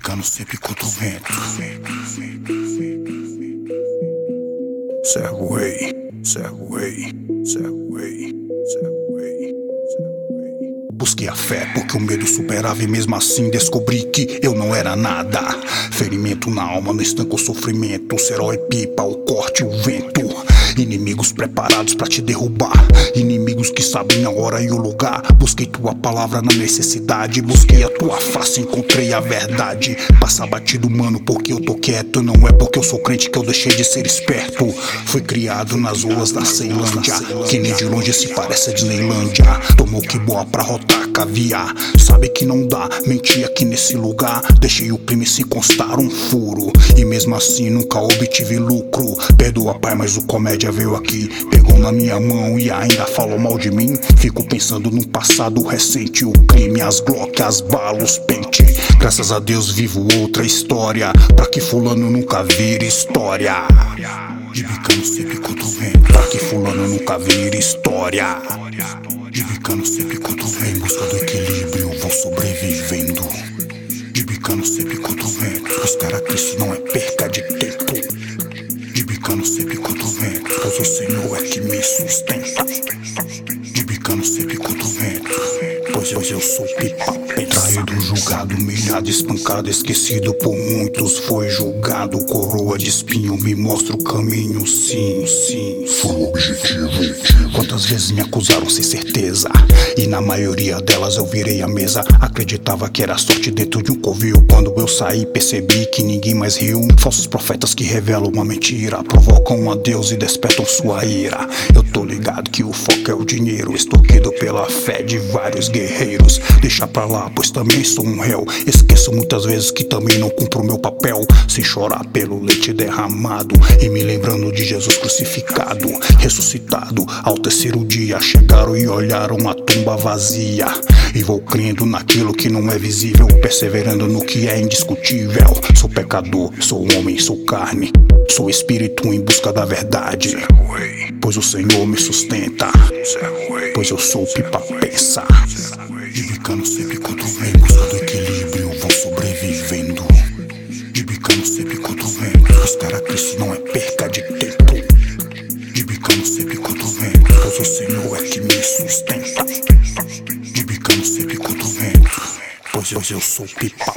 Bicando sempre contra o vento. Servo rei, servo rei, servo rei, servo rei, servo rei. Busquei a fé porque o medo superava e mesmo assim descobri que eu não era nada. Ferimento na alma não estanca o sofrimento. O cerol é pipa, o corte, o vento. Inimigos preparados pra te derrubar, inimigos que sabem a hora e o lugar. Busquei tua palavra na necessidade, busquei a tua face, encontrei a verdade. Passa batido, mano, porque eu tô quieto. Não é porque eu sou crente que eu deixei de ser esperto. Fui criado nas ruas da Ceilândia, que nem de longe se parece a Disneylândia. Tomou que boa pra rotar caviar, sabe que não dá, menti aqui nesse lugar. Deixei o crime se encostar um furo, e mesmo assim nunca obtive lucro. Perdoa, pai, mas o comédia veio aqui, pegou na minha mão e ainda falou mal de mim. Fico pensando no passado recente, o crime, as Glock, as balas, pente. Graças a Deus vivo outra história, pra que fulano nunca vire história. De bicando sempre contra o vento, pra que fulano nunca vire história. De bicando sempre contra o vento, em busca do equilíbrio vou sobrevivendo. De bicando sempre contra o vento, buscar a Cristo não é perca de tempo. De bicando sempre contra o vento, pois o Senhor é que me sustenta. De bicando sempre contra o vento, pois eu sou pipa. Traído, julgado, humilhado, espancado, esquecido por muitos. Foi julgado, coroa de espinho, me mostra o caminho, sim, sim. Foi o objetivo. Quantas vezes me acusaram sem certeza, e na maioria delas eu virei a mesa. Acreditava que era sorte dentro de um covil. Quando eu saí percebi que ninguém mais riu. Falsos profetas que revelam uma mentira, provocam a Deus e despertam sua ira. Eu tô ligado que o foco é o dinheiro, extorquido pela fé de vários guerreiros. Deixa pra lá, pois também sou um réu. Esqueço muitas vezes que também não cumpro meu papel. Sem chorar pelo leite derramado, e me lembrando de Jesus crucificado, ressuscitado. Ao terceiro dia chegaram e olharam a tumba vazia. E vou crendo naquilo que não é visível, perseverando no que é indiscutível. Sou pecador, sou homem, sou carne, sou espírito em busca da verdade. Pois o Senhor me sustenta, pois eu sou pipa pensa. De bicando sempre contra o vento, em busca do equilíbrio vou sobrevivendo. De bicando sempre contra o vento, buscar a Cristo não é perca de tempo. De bicando sempre contra o vento, pois o Senhor é que me sustenta. De bicando sempre contra o vento, pois eu sou pipa